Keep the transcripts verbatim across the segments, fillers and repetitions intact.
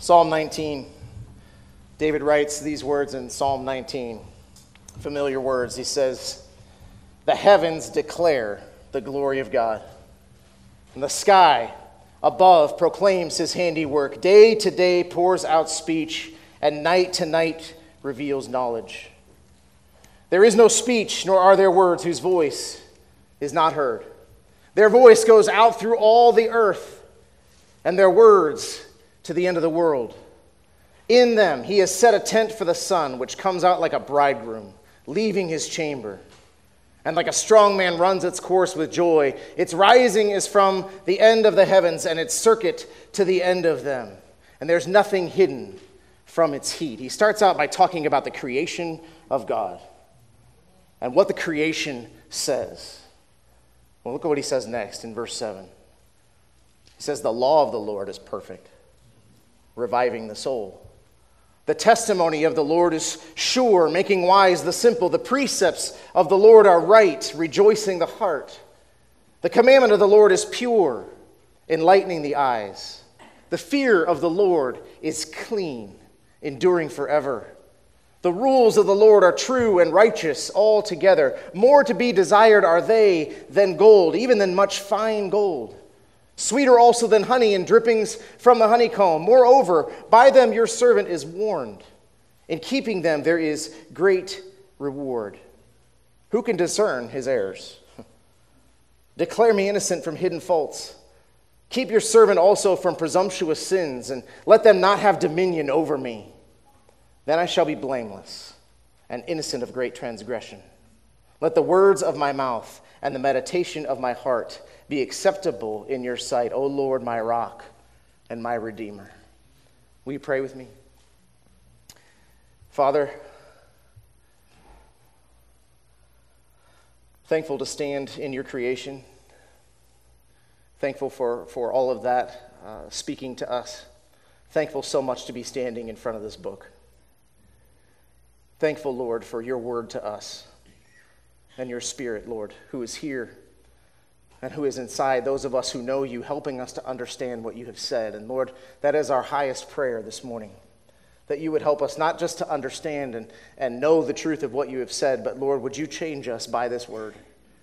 Psalm nineteen. David writes these words in Psalm nineteen. Familiar words. He says, "The heavens declare the glory of God, and the sky above proclaims his handiwork. Day to day pours out speech, and night to night reveals knowledge. There is no speech, nor are there words whose voice is not heard. Their voice goes out through all the earth, and their words to the end of the world. In them he has set a tent for the sun, which comes out like a bridegroom, leaving his chamber. And like a strong man runs its course with joy. Its rising is from the end of the heavens, and its circuit to the end of them. And there's nothing hidden from its heat." He starts out by talking about the creation of God and what the creation says. Well, look at what he says next in verse seven. He says, "The law of the Lord is perfect, reviving the soul. The testimony of the Lord is sure, making wise the simple. The precepts of the Lord are right, rejoicing the heart. The commandment of the Lord is pure, enlightening the eyes. The fear of the Lord is clean, enduring forever. The rules of the Lord are true and righteous altogether. More to be desired are they than gold, even than much fine gold. Sweeter also than honey and drippings from the honeycomb. Moreover, by them your servant is warned. In keeping them there is great reward. Who can discern his errors? Declare me innocent from hidden faults. Keep your servant also from presumptuous sins, and let them not have dominion over me. Then I shall be blameless and innocent of great transgression. Let the words of my mouth and the meditation of my heart be acceptable in your sight, O Lord, my rock and my redeemer." Will you pray with me? Father, thankful to stand in your creation. Thankful for, for all of that uh, speaking to us. Thankful so much to be standing in front of this book. Thankful, Lord, for your word to us and your Spirit, Lord, who is here and who is inside those of us who know you, helping us to understand what you have said. And Lord, that is our highest prayer this morning, that you would help us not just to understand and, and know the truth of what you have said, but Lord, would you change us by this word?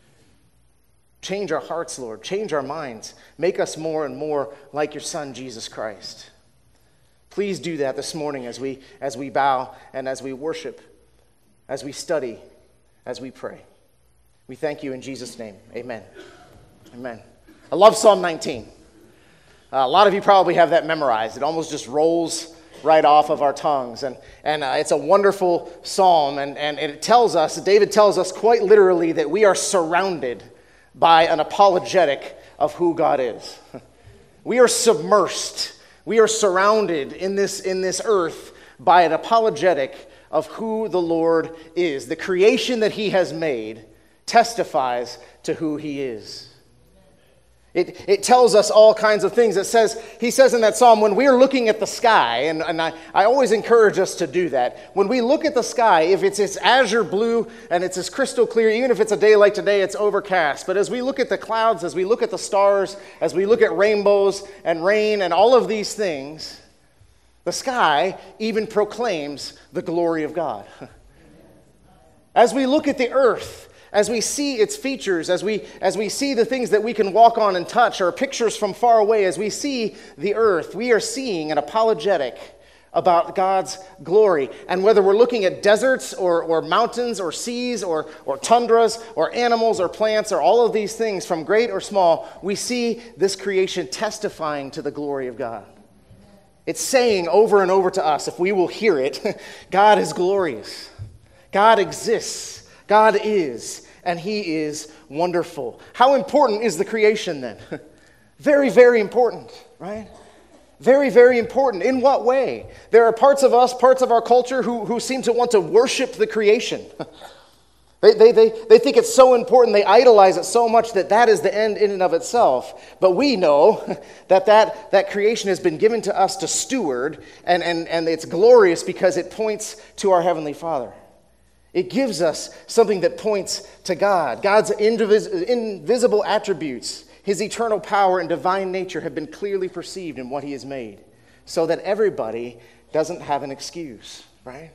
Change our hearts, Lord. Change our minds. Make us more and more like your Son, Jesus Christ. Please do that this morning as we, as we bow and as we worship, as we study, as we pray. We thank you in Jesus' name. Amen. Amen. I love Psalm nineteen. Uh, a lot of you probably have that memorized. It almost just rolls right off of our tongues. And, and uh, it's a wonderful psalm. And, and it tells us, David tells us quite literally that we are surrounded by an apologetic of who God is. We are submersed. We are surrounded in this, in this earth by an apologetic of who the Lord is. The creation that he has made testifies to who he is. It, it tells us all kinds of things. It says, he says in that psalm, when we're looking at the sky, and, and I, I always encourage us to do that. When we look at the sky, if it's, it's azure blue and it's as crystal clear, even if it's a day like today, it's overcast. But as we look at the clouds, as we look at the stars, as we look at rainbows and rain and all of these things, the sky even proclaims the glory of God. As we look at the earth, as we see its features, as we as we see the things that we can walk on and touch, or pictures from far away, as we see the earth, we are seeing an apologetic about God's glory. And whether we're looking at deserts or, or mountains or seas or, or tundras or animals or plants or all of these things, from great or small, we see this creation testifying to the glory of God. It's saying over and over to us, if we will hear it, God is glorious. God exists. God is, and he is wonderful. How important is the creation then? Very, very important, right? Very, very important. In what way? There are parts of us, parts of our culture who, who seem to want to worship the creation. They, they, they, they think it's so important, they idolize it so much that that is the end in and of itself. But we know that that, that creation has been given to us to steward, and, and, and it's glorious because it points to our Heavenly Father. It gives us something that points to God. God's indivis- invisible attributes, his eternal power and divine nature have been clearly perceived in what he has made. so that everybody doesn't have an excuse, right?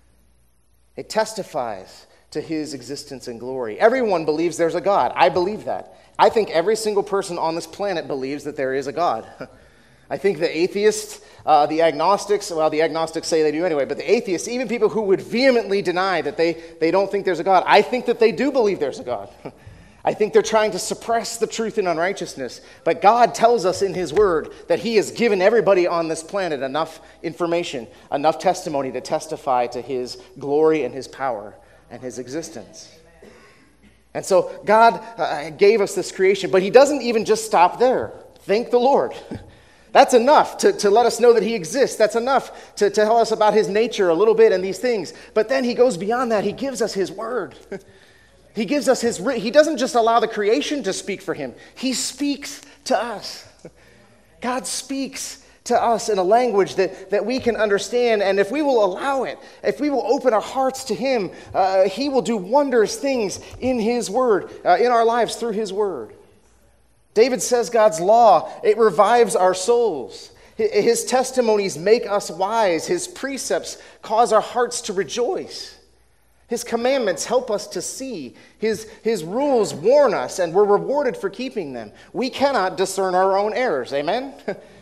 It testifies to his existence and glory. Everyone believes there's a God. I believe that. I think every single person on this planet believes that there is a God. I think the atheists, uh, the agnostics, well, the agnostics say they do anyway, but the atheists, even people who would vehemently deny that they, they don't think there's a God, I think that they do believe there's a God. I think they're trying to suppress the truth in unrighteousness. But God tells us in his word that he has given everybody on this planet enough information, enough testimony to testify to his glory and his power and his existence. And so God uh, gave us this creation, but he doesn't even just stop there. Thank the Lord. That's enough to, to let us know that he exists. That's enough to, to tell us about his nature a little bit and these things. But then he goes beyond that. He gives us his word. He gives us his, he doesn't just allow the creation to speak for him. He speaks to us. God speaks to us in a language that, that we can understand. And if we will allow it, if we will open our hearts to him, uh, he will do wondrous things in his word, uh, in our lives through his word. David says God's law, it revives our souls. His testimonies make us wise. His precepts cause our hearts to rejoice. His commandments help us to see. His, his rules warn us, and we're rewarded for keeping them. We cannot discern our own errors, amen?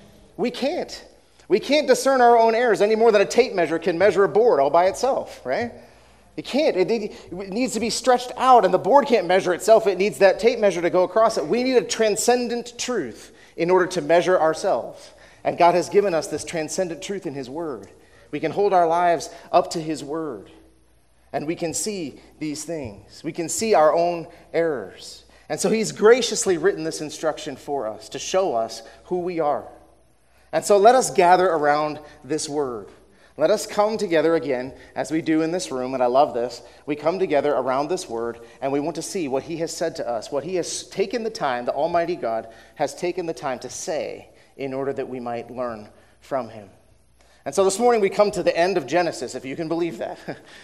We can't. We can't discern our own errors any more than a tape measure can measure a board all by itself, right? It can't. It, it needs to be stretched out, and the board can't measure itself. It needs that tape measure to go across it. We need a transcendent truth in order to measure ourselves. And God has given us this transcendent truth in his word. We can hold our lives up to his word, and we can see these things. We can see our own errors. And so he's graciously written this instruction for us to show us who we are. And so let us gather around this word. Let us come together again, as we do in this room, and I love this. We come together around this word, and we want to see what he has said to us, what he has taken the time, the Almighty God has taken the time to say in order that we might learn from him. And so this morning we come to the end of Genesis, if you can believe that.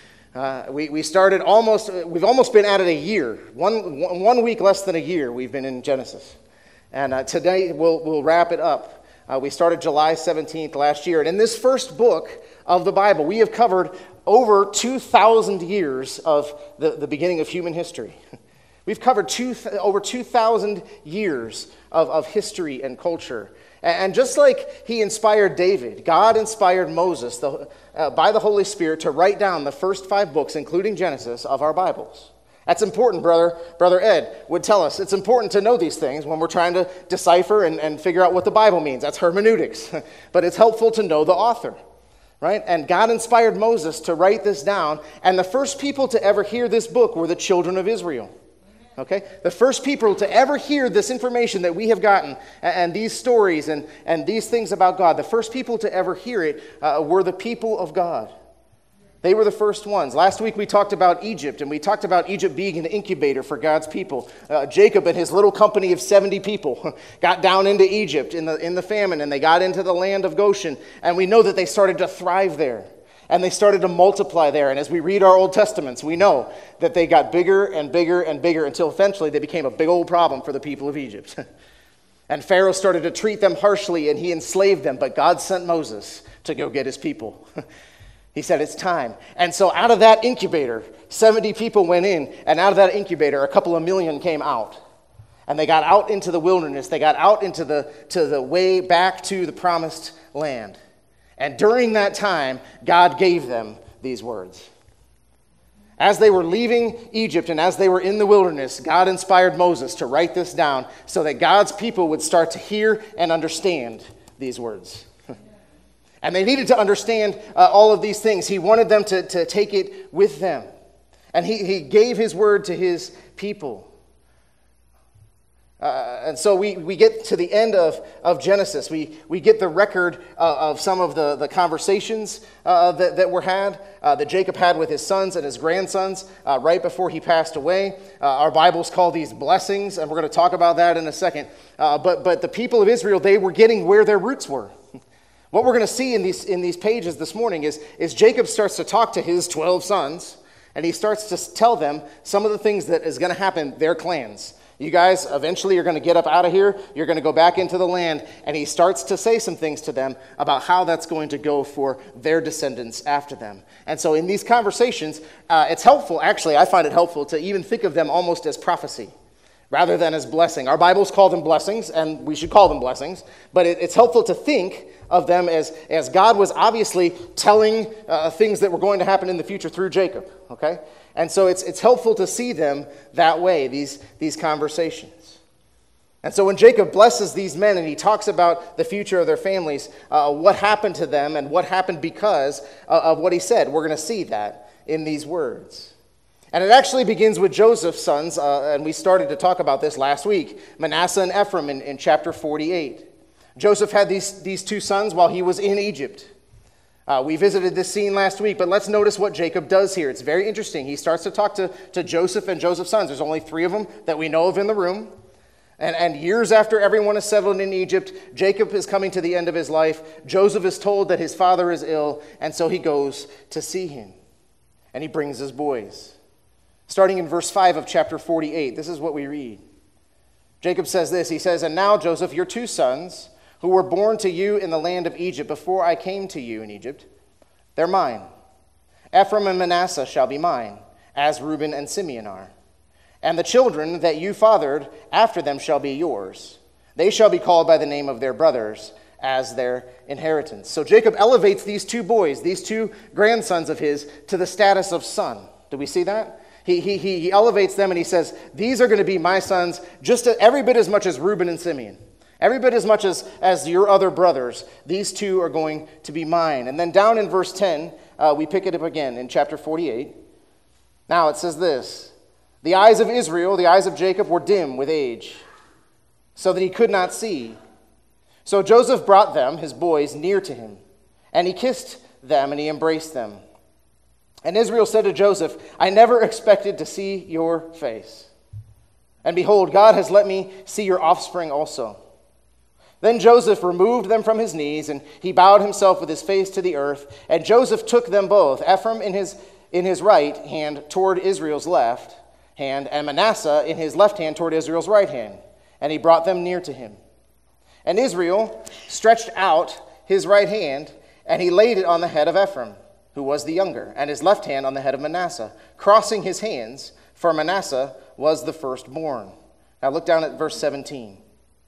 Uh, we, we started almost, we've almost been at it a year. One, one week less than a year we've been in Genesis. And uh, today we'll, we'll wrap it up. Uh, we started July seventeenth last year. And in this first book of the Bible, we have covered over two thousand years of the, the beginning of human history. We've covered two, over two thousand years of, of history and culture. And just like he inspired David, God inspired Moses the, uh, by the Holy Spirit to write down the first five books, including Genesis, of our Bibles. That's important, brother. Brother Ed would tell us it's important to know these things when we're trying to decipher and, and figure out what the Bible means. That's hermeneutics. But it's helpful to know the author, right? And God inspired Moses to write this down. And the first people to ever hear this book were the children of Israel. Okay? The first people to ever hear this information that we have gotten and, and these stories and, and these things about God, the first people to ever hear it uh, were the people of God. They were the first ones. Last week we talked about Egypt, and we talked about Egypt being an incubator for God's people. Uh, Jacob and his little company of seventy people got down into Egypt in the, in the famine, and they got into the land of Goshen, and we know that they started to thrive there. And they started to multiply there. And as we read our Old Testaments, we know that they got bigger and bigger and bigger until eventually they became a big old problem for the people of Egypt. And Pharaoh started to treat them harshly, and he enslaved them. But God sent Moses to go get his people. He said, it's time. And so out of that incubator, seventy people went in. And out of that incubator, a couple of million came out. And they got out into the wilderness. They got out into the, to the way back to the promised land. And during that time, God gave them these words. As they were leaving Egypt and as they were in the wilderness, God inspired Moses to write this down so that God's people would start to hear and understand these words. And they needed to understand uh, all of these things. He wanted them to, to take it with them. And he, he gave his word to his people. Uh, and so we, we get to the end of, of Genesis. We, we get the record uh, of some of the, the conversations uh, that, that were had, uh, that Jacob had with his sons and his grandsons uh, right before he passed away. Uh, our Bibles call these blessings, and we're going to talk about that in a second. Uh, but, but the people of Israel, they were getting where their roots were. What we're going to see in these, in these pages this morning is, is Jacob starts to talk to his twelve sons, and he starts to tell them some of the things that is going to happen, their clans. You guys eventually are going to get up out of here. You're going to go back into the land. And he starts to say some things to them about how that's going to go for their descendants after them. And so in these conversations, uh, it's helpful, actually, I find it helpful to even think of them almost as prophecy rather than as blessing. Our Bibles call them blessings, and we should call them blessings. But it, it's helpful to think of them as, as God was obviously telling uh, things that were going to happen in the future through Jacob, okay? And so it's it's helpful to see them that way, these, these conversations. And so when Jacob blesses these men and he talks about the future of their families, uh, what happened to them and what happened because uh, of what he said, we're going to see that in these words. And it actually begins with Joseph's sons, uh, and we started to talk about this last week, Manasseh and Ephraim in, in chapter forty-eight. Joseph had these, these two sons while he was in Egypt. Uh, we visited this scene last week, but let's notice what Jacob does here. It's very interesting. He starts to talk to, to Joseph and Joseph's sons. There's only three of them that we know of in the room. And, and years after everyone is settled in Egypt, Jacob is coming to the end of his life. Joseph is told that his father is ill, and so he goes to see him. And he brings his boys. Starting in verse five of chapter forty-eight, this is what we read. Jacob says this. He says, "And now, Joseph, your two sons, who were born to you in the land of Egypt before I came to you in Egypt, they're mine. Ephraim and Manasseh shall be mine, as Reuben and Simeon are. And the children that you fathered after them shall be yours. They shall be called by the name of their brothers as their inheritance." So Jacob elevates these two boys, these two grandsons of his, to the status of son. Do we see that? He, he, he elevates them and he says, these are going to be my sons just every bit as much as Reuben and Simeon. Every bit as much as, as your other brothers, these two are going to be mine. And then down in verse ten, uh, we pick it up again in chapter forty-eight. Now it says this, "The eyes of Israel, the eyes of Jacob, were dim with age, so that he could not see. So Joseph brought them, his boys, near to him, and he kissed them and he embraced them. And Israel said to Joseph, I never expected to see your face. And behold, God has let me see your offspring also. Then Joseph removed them from his knees, and he bowed himself with his face to the earth. And Joseph took them both, Ephraim in his, in his right hand toward Israel's left hand, and Manasseh in his left hand toward Israel's right hand. And he brought them near to him. And Israel stretched out his right hand, and he laid it on the head of Ephraim, who was the younger, and his left hand on the head of Manasseh, crossing his hands, for Manasseh was the firstborn. Now look down at verse seventeen.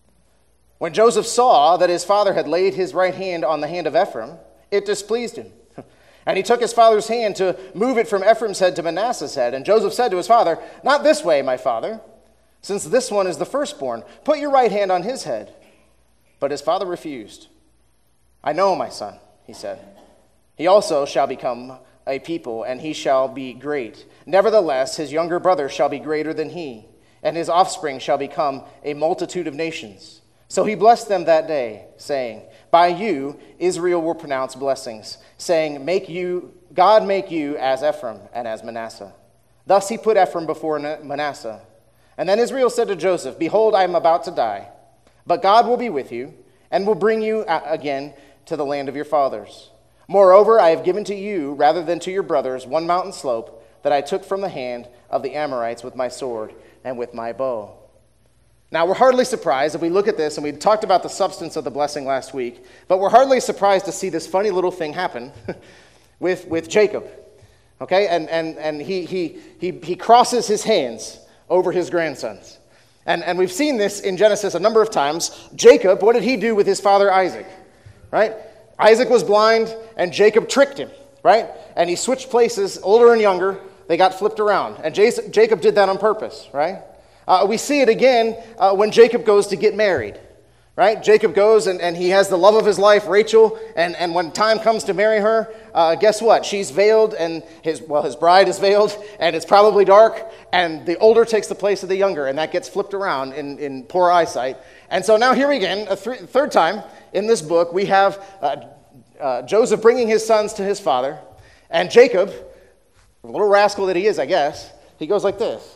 When Joseph saw that his father had laid his right hand on the hand of Ephraim, it displeased him. And he took his father's hand to move it from Ephraim's head to Manasseh's head. And Joseph said to his father, Not this way, my father, since this one is the firstborn. Put your right hand on his head. But his father refused. I know, my son, he said. He also shall become a people, and he shall be great. Nevertheless, his younger brother shall be greater than he, and his offspring shall become a multitude of nations. So he blessed them that day, saying, By you Israel will pronounce blessings, saying, Make you God make you as Ephraim and as Manasseh. Thus he put Ephraim before Manasseh. And then Israel said to Joseph, Behold, I am about to die, but God will be with you, and will bring you again to the land of your fathers. Moreover, I have given to you, rather than to your brothers, one mountain slope that I took from the hand of the Amorites with my sword and with my bow. Now, we're hardly surprised if we look at this, and we talked about the substance of the blessing last week, but we're hardly surprised to see this funny little thing happen with, with Jacob. Okay, and, and, and he, he, he, he crosses his hands over his grandsons. And, and we've seen this in Genesis a number of times. Jacob, what did he do with his father Isaac? Right? Isaac was blind, and Jacob tricked him, right? And he switched places, older and younger. They got flipped around. And Jacob did that on purpose, right? Uh, we see it again uh, when Jacob goes to get married, right? Jacob goes and, and he has the love of his life, Rachel, and, and when time comes to marry her, uh, guess what? She's veiled, and his well, his bride is veiled, and it's probably dark, and the older takes the place of the younger, and that gets flipped around in, in poor eyesight. And so now here again, a th- third time in this book, we have uh, uh, Joseph bringing his sons to his father, and Jacob, the little rascal that he is, I guess, he goes like this.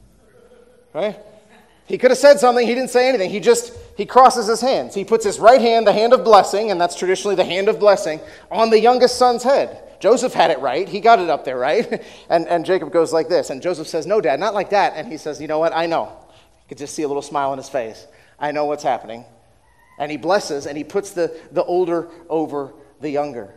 Right? He could have said something. He didn't say anything. He just, he crosses his hands. He puts his right hand, the hand of blessing, and that's traditionally the hand of blessing, on the youngest son's head. Joseph had it right. He got it up there, right? And, and Jacob goes like this. And Joseph says, no, Dad, not like that. And he says, you know what? I know. You could just see a little smile on his face. I know what's happening. And he blesses, and he puts the, the older over the younger.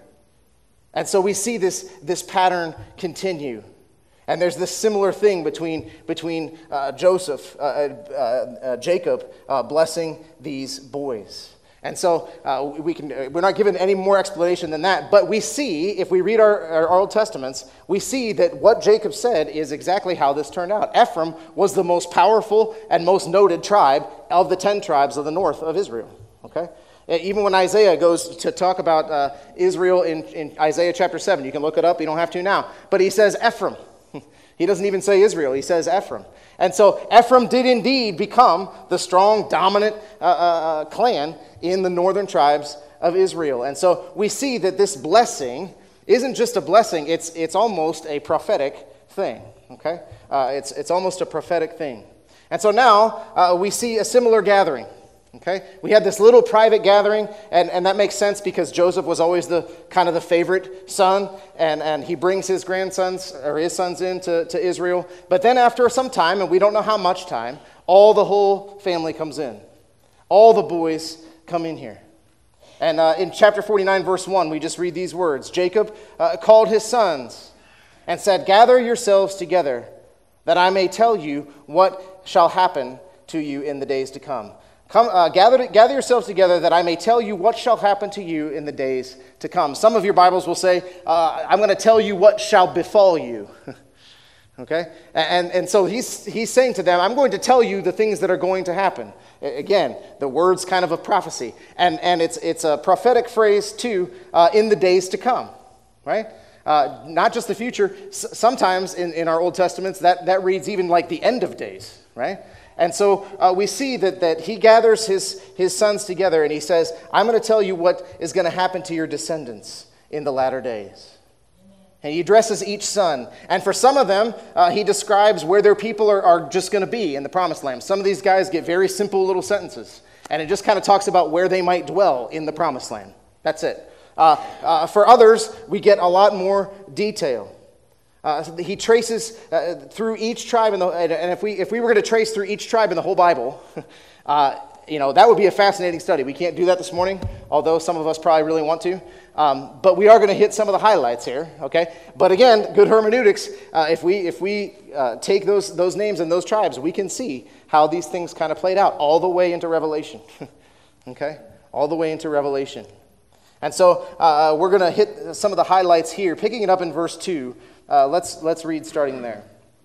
And so we see this, this pattern continue. And there's this similar thing between, between uh, Joseph, uh, uh, uh, Jacob, uh, blessing these boys. And so uh, we can, we're not given any more explanation than that, but we see, if we read our, our Old Testaments, we see that what Jacob said is exactly how this turned out. Ephraim was the most powerful and most noted tribe of the ten tribes of the north of Israel. Okay? Even when Isaiah goes to talk about uh, Israel in, in Isaiah chapter seven, you can look it up, you don't have to now, but he says Ephraim. He doesn't even say Israel, he says Ephraim. And so Ephraim did indeed become the strong, dominant uh, uh, clan in the northern tribes of Israel. And so we see that this blessing isn't just a blessing, it's it's almost a prophetic thing, okay? Uh, it's, it's almost a prophetic thing. And so now uh, we see a similar gathering. Okay, we had this little private gathering, and, and that makes sense because Joseph was always the kind of the favorite son, and, and he brings his grandsons or his sons into to Israel. But then after some time, and we don't know how much time, all the whole family comes in. All the boys come in here. And uh, in chapter forty-nine, verse one, we just read these words. Jacob uh, called his sons and said, "Gather yourselves together, that I may tell you what shall happen to you in the days to come. Come, uh, gather, gather yourselves together that I may tell you what shall happen to you in the days to come." Some of your Bibles will say, uh, I'm going to tell you what shall befall you. Okay? And, and so he's, he's saying to them, I'm going to tell you the things that are going to happen. Again, the word's kind of a prophecy. And, and it's, it's a prophetic phrase, too, uh, in the days to come. Right? Uh, not just the future. S- sometimes in, in our Old Testaments, that, that reads even like the end of days. Right? And so uh, we see that, that he gathers his, his sons together and he says, I'm going to tell you what is going to happen to your descendants in the latter days. Amen. And he addresses each son. And for some of them, uh, he describes where their people are, are just going to be in the promised land. Some of these guys get very simple little sentences. And it just kind of talks about where they might dwell in the promised land. That's it. Uh, uh, for others, we get a lot more detail. Uh, he traces uh, through each tribe, in the, and if we if we were going to trace through each tribe in the whole Bible, uh, you know, that would be a fascinating study. We can't do that this morning, although some of us probably really want to. Um, but we are going to hit some of the highlights here, okay? But again, good hermeneutics. Uh, if we if we uh, take those those names and those tribes, we can see how these things kind of played out all the way into Revelation, okay? All the way into Revelation. And so uh, we're going to hit some of the highlights here, picking it up in verse two. Uh, let's, let's read starting there.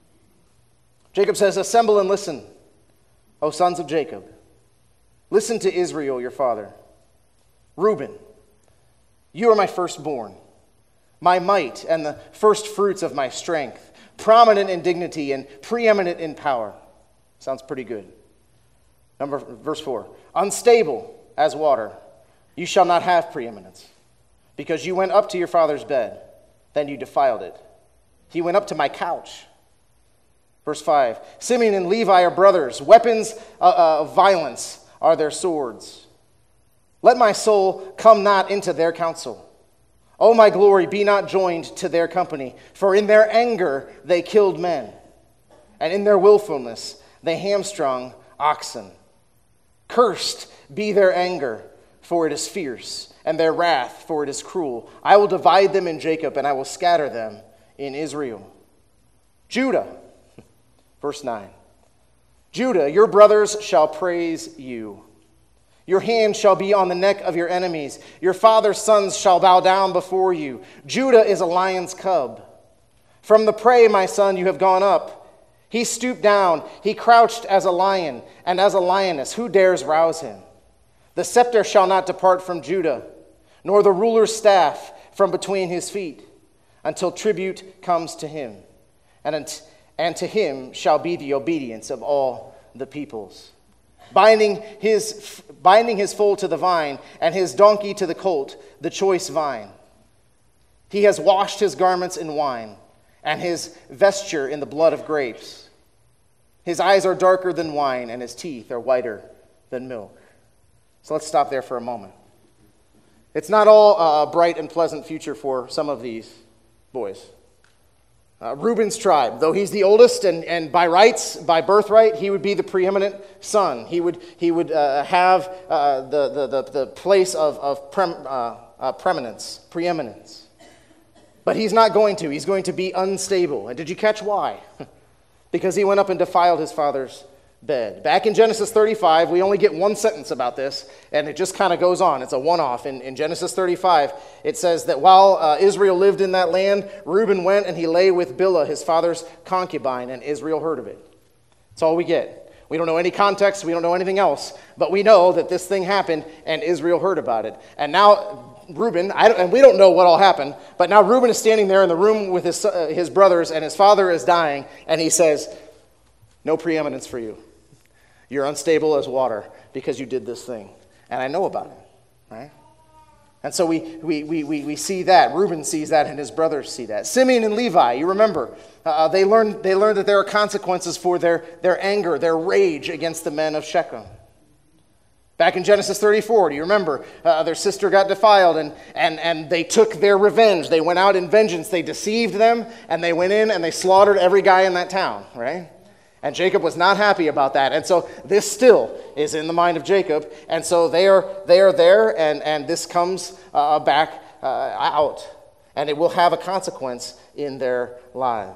Jacob says, "Assemble and listen, O sons of Jacob. Listen to Israel, your father. Reuben, you are my firstborn, my might and the first fruits of my strength, prominent in dignity and preeminent in power." Sounds pretty good. Number verse four. "Unstable as water, you shall not have preeminence, because you went up to your father's bed, then you defiled it. He went up to my couch." Verse five. "Simeon and Levi are brothers. Weapons of violence are their swords. Let my soul come not into their counsel. O my glory, be not joined to their company. For in their anger they killed men, and in their willfulness they hamstrung oxen. Cursed be their anger, for it is fierce, and their wrath, for it is cruel. I will divide them in Jacob, and I will scatter them in Israel. Judah," verse nine. "Judah, your brothers shall praise you. Your hand shall be on the neck of your enemies. Your father's sons shall bow down before you. Judah is a lion's cub. From the prey, my son, you have gone up. He stooped down. He crouched as a lion and as a lioness. Who dares rouse him? The scepter shall not depart from Judah, nor the ruler's staff from between his feet, until tribute comes to him, and, and to him shall be the obedience of all the peoples. Binding his, binding his foal to the vine, and his donkey to the colt, the choice vine. He has washed his garments in wine, and his vesture in the blood of grapes. His eyes are darker than wine, and his teeth are whiter than milk." So let's stop there for a moment. It's not all a bright and pleasant future for some of these boys. Uh, Reuben's tribe, though he's the oldest and, and by rights, by birthright, he would be the preeminent son. He would he would uh, have uh, the, the, the, the place of, of prem, uh, uh, preeminence, preeminence. But he's not going to. He's going to be unstable. And did you catch why? Because he went up and defiled his father's bed. Back in Genesis thirty-five, we only get one sentence about this, and it just kind of goes on. It's a one-off. In, in Genesis thirty-five, it says that while uh, Israel lived in that land, Reuben went and he lay with Bilhah, his father's concubine, and Israel heard of it. That's all we get. We don't know any context. We don't know anything else. But we know that this thing happened, and Israel heard about it. And now Reuben, I don't, and we don't know what all happened, but now Reuben is standing there in the room with his, uh, his brothers, and his father is dying, and he says, no preeminence for you. You're unstable as water because you did this thing. And I know about it, right? And so we, we, we, we, we see that. Reuben sees that and his brothers see that. Simeon and Levi, you remember, uh, they learned they learned that there are consequences for their, their anger, their rage against the men of Shechem. Back in Genesis thirty-four, do you remember? Uh, their sister got defiled and, and, and they took their revenge. They went out in vengeance. They deceived them and they went in and they slaughtered every guy in that town, right? And Jacob was not happy about that. And so this still is in the mind of Jacob. And so they are they are there, and, and this comes uh, back uh, out. And it will have a consequence in their lives.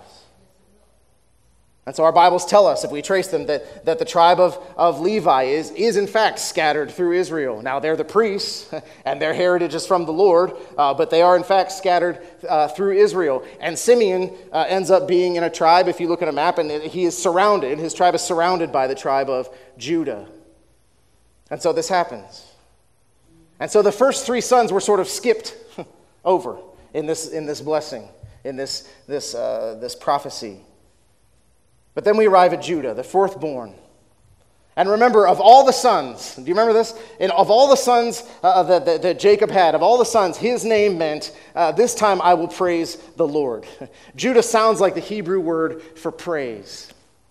And so our Bibles tell us, if we trace them, that, that the tribe of, of Levi is, is in fact scattered through Israel. Now they're the priests, and their heritage is from the Lord, uh, but they are in fact scattered uh, through Israel. And Simeon uh, ends up being in a tribe, if you look at a map, and he is surrounded, his tribe is surrounded by the tribe of Judah. And so this happens. And so the first three sons were sort of skipped over in this, in this blessing, in this, this, uh, this prophecy. But then we arrive at Judah, the fourth born. And remember, of all the sons, do you remember this? And of all the sons uh, that, that, that Jacob had, of all the sons, his name meant, uh, this time I will praise the Lord. Judah sounds like the Hebrew word for praise.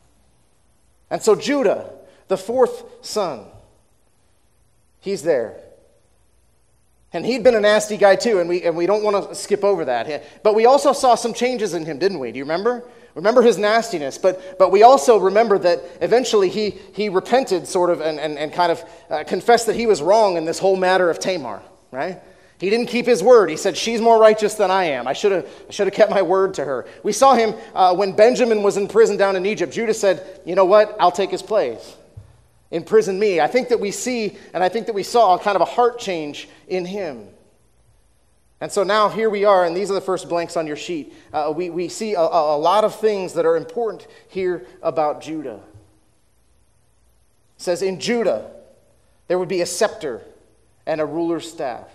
And so Judah, the fourth son, he's there. And he'd been a nasty guy too, and we, and we don't want to skip over that. But we also saw some changes in him, didn't we? Do you remember? Remember his nastiness, but but we also remember that eventually he he repented sort of and, and, and kind of uh, confessed that he was wrong in this whole matter of Tamar, right? He didn't keep his word. He said, she's more righteous than I am. I should have I should have kept my word to her. We saw him uh, when Benjamin was in prison down in Egypt. Judah said, you know what, I'll take his place. Imprison me. I think that we see, and I think that we saw kind of a heart change in him. And so now here we are, and these are the first blanks on your sheet. Uh, we, we see a, a lot of things that are important here about Judah. It says, in Judah, there would be a scepter and a ruler's staff.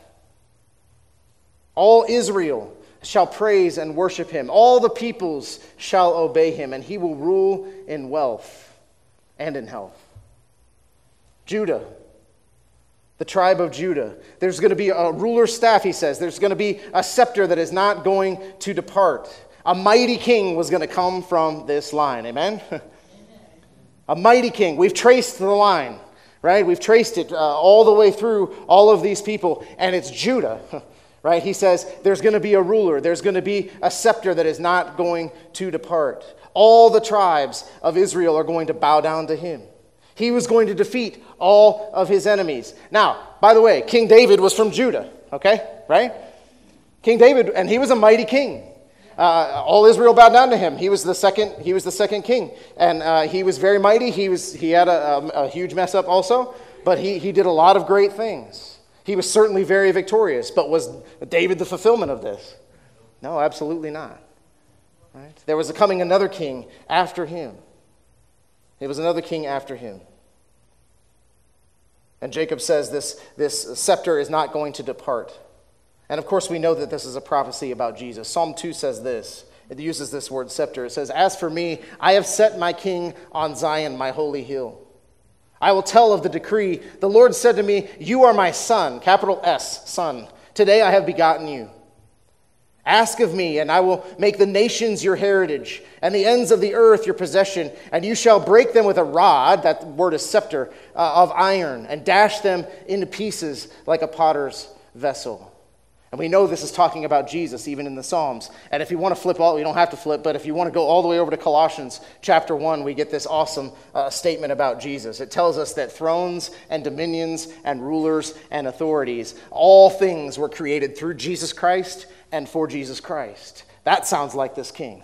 All Israel shall praise and worship him. All the peoples shall obey him, and he will rule in wealth and in health. Judah. The tribe of Judah. There's going to be a ruler's staff, he says. There's going to be a scepter that is not going to depart. A mighty king was going to come from this line. Amen? Amen. A mighty king. We've traced the line, right? We've traced it uh, all the way through all of these people, and it's Judah, right? He says there's going to be a ruler. There's going to be a scepter that is not going to depart. All the tribes of Israel are going to bow down to him. He was going to defeat all of his enemies. Now, by the way, King David was from Judah, okay? Right? King David, and he was a mighty king. Uh, all Israel bowed down to him. He was the second. He was the second king, and uh, he was very mighty. He was. He had a, a, a huge mess up also, but he he did a lot of great things. He was certainly very victorious. But was David the fulfillment of this? No, absolutely not. Right? There was coming another king after him. There was another king after him. And Jacob says this, this scepter is not going to depart. And of course we know that this is a prophecy about Jesus. Psalm two says this. It uses this word scepter. It says, as for me, I have set my king on Zion, my holy hill. I will tell of the decree. The Lord said to me, you are my son, capital S, son. Today I have begotten you. Ask of me, and I will make the nations your heritage, and the ends of the earth your possession, and you shall break them with a rod, that word is scepter, uh, of iron, and dash them into pieces like a potter's vessel. And we know this is talking about Jesus, even in the Psalms. And if you want to flip all, you don't have to flip, but if you want to go all the way over to Colossians chapter one, we get this awesome uh, statement about Jesus. It tells us that thrones and dominions and rulers and authorities, all things were created through Jesus Christ and for Jesus Christ. That sounds like this king.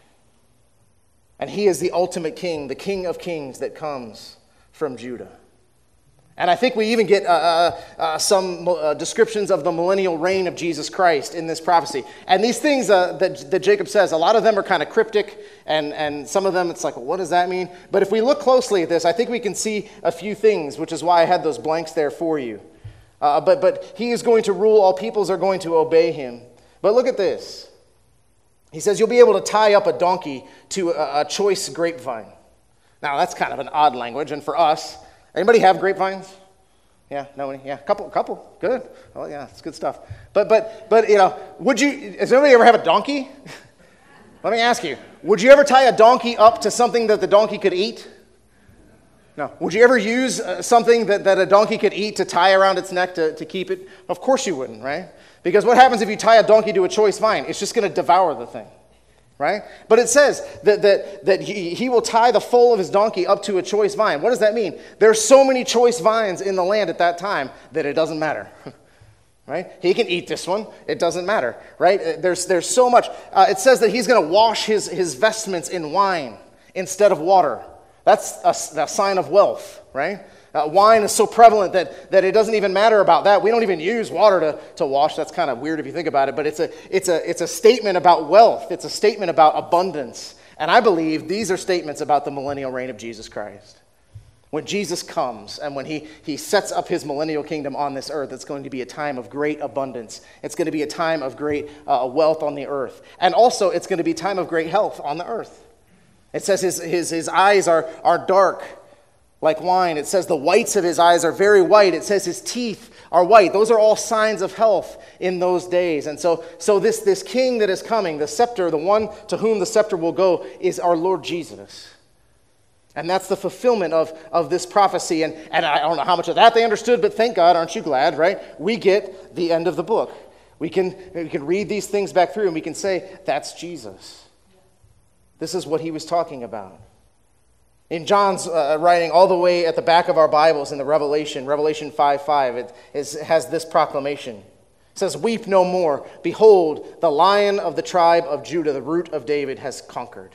And he is the ultimate king, the King of kings that comes from Judah. And I think we even get uh, uh, uh, some uh, descriptions of the millennial reign of Jesus Christ in this prophecy. And these things uh, that, that Jacob says, a lot of them are kind of cryptic, and, and some of them it's like, well, what does that mean? But if we look closely at this, I think we can see a few things, which is why I had those blanks there for you. Uh, but, but he is going to rule, all peoples are going to obey him. But look at this. He says, you'll be able to tie up a donkey to a, a choice grapevine. Now, that's kind of an odd language, and for us, anybody have grapevines? Yeah, nobody? Yeah, couple, couple, good. Oh yeah, it's good stuff. But, but, but, you know, would you, does anybody ever have a donkey? Let me ask you, would you ever tie a donkey up to something that the donkey could eat? No. Would you ever use uh, something that, that a donkey could eat to tie around its neck to, to keep it? Of course you wouldn't, right? Because what happens if you tie a donkey to a choice vine? It's just going to devour the thing. Right? But it says that, that, that he, he will tie the foal of his donkey up to a choice vine. What does that mean? There's so many choice vines in the land at that time that it doesn't matter. Right? He can eat this one. It doesn't matter. Right? There's, there's so much. Uh, it says that he's going to wash his, his vestments in wine instead of water. That's a, a sign of wealth. Right? Uh, wine is so prevalent that, that it doesn't even matter about that. We don't even use water to, to wash. That's kind of weird if you think about it, but it's a, it's, a, it's a statement about wealth. It's a statement about abundance. And I believe these are statements about the millennial reign of Jesus Christ. When Jesus comes and when he, he sets up his millennial kingdom on this earth, it's going to be a time of great abundance. It's going to be a time of great uh, wealth on the earth. And also, it's going to be a time of great health on the earth. It says his, his, his eyes are, are dark like wine. It says the whites of his eyes are very white. It says his teeth are white. Those are all signs of health in those days. And so, so this, this king that is coming, the scepter, the one to whom the scepter will go, is our Lord Jesus. And that's the fulfillment of, of this prophecy. And, and I don't know how much of that they understood, but thank God, aren't you glad, right? We get the end of the book. We can, we can read these things back through and we can say, that's Jesus. This is what he was talking about. In John's uh, writing all the way at the back of our Bibles in the Revelation, Revelation five five, it, is, it has this proclamation. It says, weep no more. Behold, the Lion of the tribe of Judah, the Root of David, has conquered.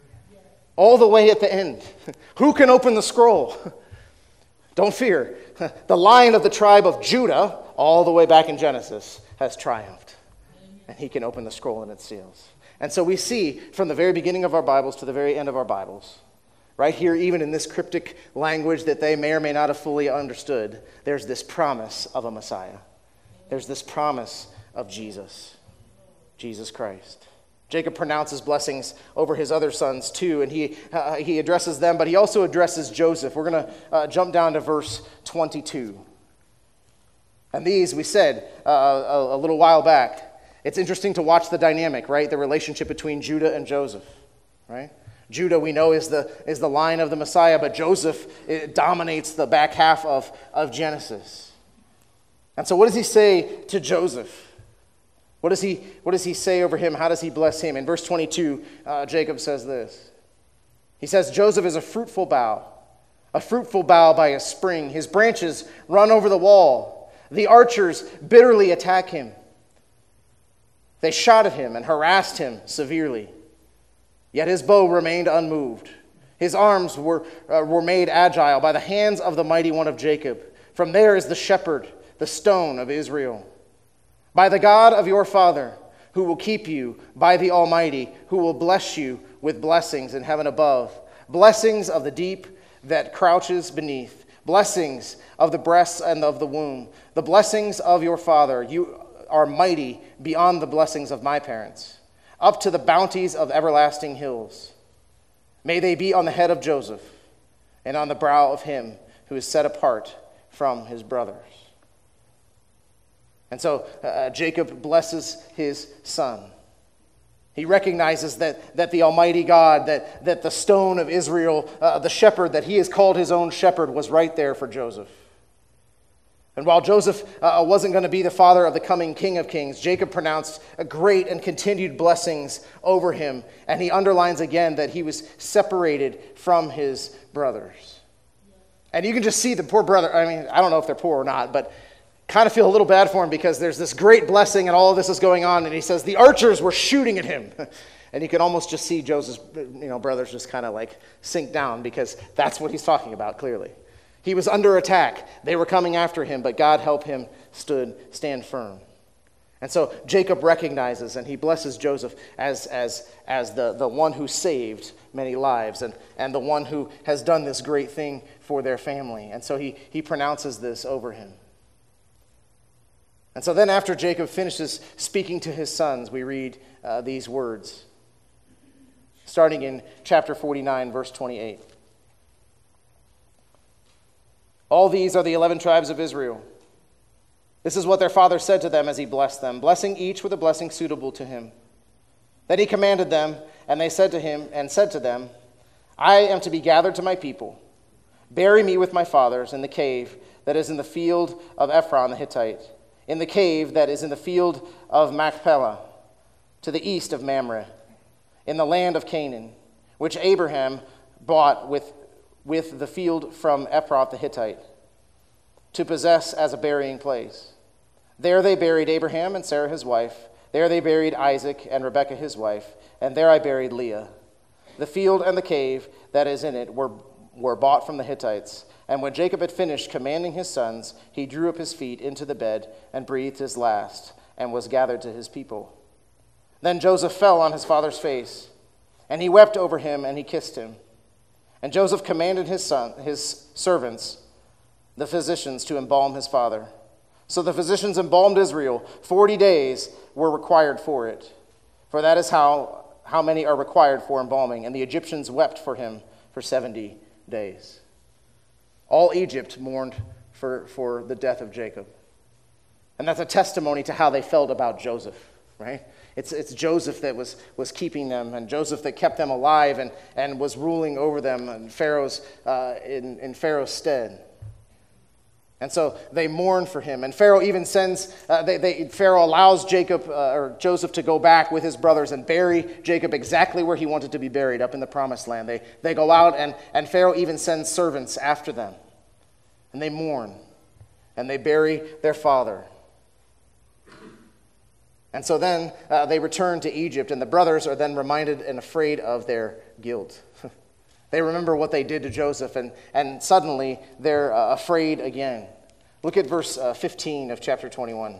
All the way at the end. Who can open the scroll? Don't fear. The Lion of the tribe of Judah, all the way back in Genesis, has triumphed. And he can open the scroll and its seals. And so we see from the very beginning of our Bibles to the very end of our Bibles, right here, even in this cryptic language that they may or may not have fully understood, there's this promise of a Messiah. There's this promise of Jesus, Jesus Christ. Jacob pronounces blessings over his other sons too, and he, uh, he addresses them, but he also addresses Joseph. We're going to uh, jump down to verse twenty-two. And these, we said uh, a, a little while back, it's interesting to watch the dynamic, right? The relationship between Judah and Joseph, right? Judah, we know, is the, is the line of the Messiah, but Joseph it dominates the back half of, of Genesis. And so what does he say to Joseph? What does he, what does he say over him? How does he bless him? In verse twenty-two, uh, Jacob says this. He says, Joseph is a fruitful bough, a fruitful bough by a spring. His branches run over the wall. The archers bitterly attack him. They shot at him and harassed him severely. Yet his bow remained unmoved. His arms were, uh, were made agile by the hands of the mighty one of Jacob. From there is the shepherd, the stone of Israel. By the God of your father, who will keep you, by the Almighty, who will bless you with blessings in heaven above, blessings of the deep that crouches beneath, blessings of the breasts and of the womb, the blessings of your father. You are mighty beyond the blessings of my parents, up to the bounties of everlasting hills. May they be on the head of Joseph and on the brow of him who is set apart from his brothers. And so uh, Jacob blesses his son. He recognizes that, that the Almighty God, that, that the stone of Israel, uh, the shepherd that he has called his own shepherd, was right there for Joseph. And while Joseph uh, wasn't going to be the father of the coming King of Kings, Jacob pronounced a great and continued blessings over him. And he underlines again that he was separated from his brothers. And you can just see the poor brother. I mean, I don't know if they're poor or not, but kind of feel a little bad for him because there's this great blessing and all of this is going on. And he says the archers were shooting at him. And you can almost just see Joseph's you know, brothers just kind of like sink down because that's what he's talking about clearly. He was under attack. They were coming after him, but God helped him stood stand firm. And so Jacob recognizes and he blesses Joseph as, as, as the, the one who saved many lives and, and the one who has done this great thing for their family. And so he, he pronounces this over him. And so then after Jacob finishes speaking to his sons, we read uh, these words, starting in chapter forty-nine, verse twenty-eight. All these are the eleven tribes of Israel. This is what their father said to them as he blessed them, blessing each with a blessing suitable to him. Then he commanded them, and they said to him, and said to them, I am to be gathered to my people. Bury me with my fathers in the cave that is in the field of Ephron the Hittite, in the cave that is in the field of Machpelah, to the east of Mamre, in the land of Canaan, which Abraham bought with with the field from Ephron the Hittite, to possess as a burying place. There they buried Abraham and Sarah his wife. There they buried Isaac and Rebekah his wife. And there I buried Leah. The field and the cave that is in it were, were bought from the Hittites. And when Jacob had finished commanding his sons, he drew up his feet into the bed and breathed his last, and was gathered to his people. Then Joseph fell on his father's face, and he wept over him, and he kissed him. And Joseph commanded his son, his servants, the physicians, to embalm his father. So the physicians embalmed Israel. Forty days were required for it. For that is how, how many are required for embalming. And the Egyptians wept for him for seventy days. All Egypt mourned for, for the death of Jacob. And that's a testimony to how they felt about Joseph, right? It's, it's Joseph that was, was keeping them, and Joseph that kept them alive and, and was ruling over them in Pharaoh's, uh, in, in Pharaoh's stead. And so they mourn for him. And Pharaoh even sends, uh, they, they, Pharaoh allows Jacob uh, or Joseph to go back with his brothers and bury Jacob exactly where he wanted to be buried, up in the promised land. They, they go out, and, and Pharaoh even sends servants after them. And they mourn, and they bury their father. And so then uh, they return to Egypt, and the brothers are then reminded and afraid of their guilt. They remember what they did to Joseph, and, and suddenly they're uh, afraid again. Look at verse uh, fifteen of chapter twenty-one. It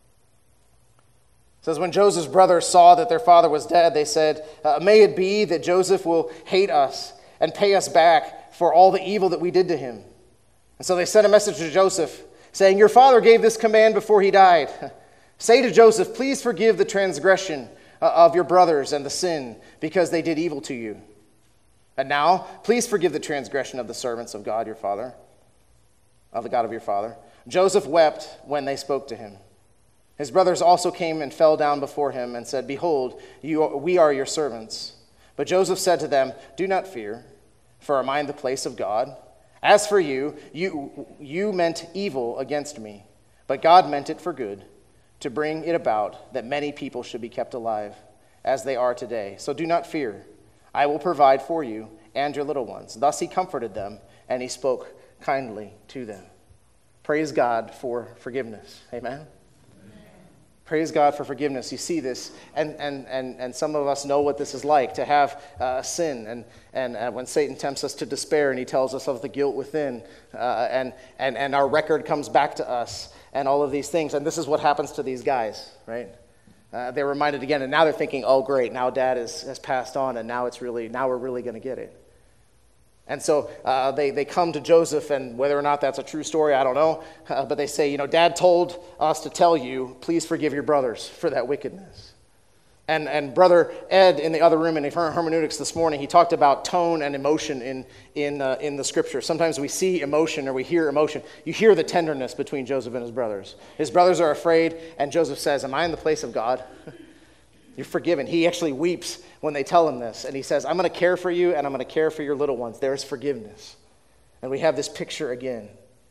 says, when Joseph's brothers saw that their father was dead, they said, uh, may it be that Joseph will hate us and pay us back for all the evil that we did to him. And so they sent a message to Joseph, saying, your father gave this command before he died. Say to Joseph, please forgive the transgression of your brothers and the sin, because they did evil to you. And now, please forgive the transgression of the servants of God your father, of the God of your father. Joseph wept when they spoke to him. His brothers also came and fell down before him and said, behold, you, we are your servants. But Joseph said to them, do not fear, for am I in the place of God? As for you, you, you meant evil against me, but God meant it for good, to bring it about that many people should be kept alive, as they are today. So do not fear. I will provide for you and your little ones. Thus he comforted them, and he spoke kindly to them. Praise God for forgiveness. Amen? Amen. Praise God for forgiveness. You see this, and and and, and some of us know what this is like, to have uh, sin, and, and uh, when Satan tempts us to despair, and he tells us of the guilt within, uh, and, and, and our record comes back to us, and all of these things. And this is what happens to these guys, right? Uh, they're reminded again, and now they're thinking, oh, great, now dad is, has passed on, and now it's really, now we're really going to get it. And so uh, they, they come to Joseph, and whether or not that's a true story, I don't know, uh, but they say, you know, Dad told us to tell you, please forgive your brothers for that wickedness. And and Brother Ed in the other room in hermeneutics this morning, he talked about tone and emotion in in uh, in the scripture. Sometimes we see emotion or we hear emotion. You hear the tenderness between Joseph and his brothers. His brothers are afraid, and Joseph says, am I in the place of God? You're forgiven. He actually weeps when they tell him this, and he says, I'm going to care for you, and I'm going to care for your little ones. There's forgiveness. And we have this picture again.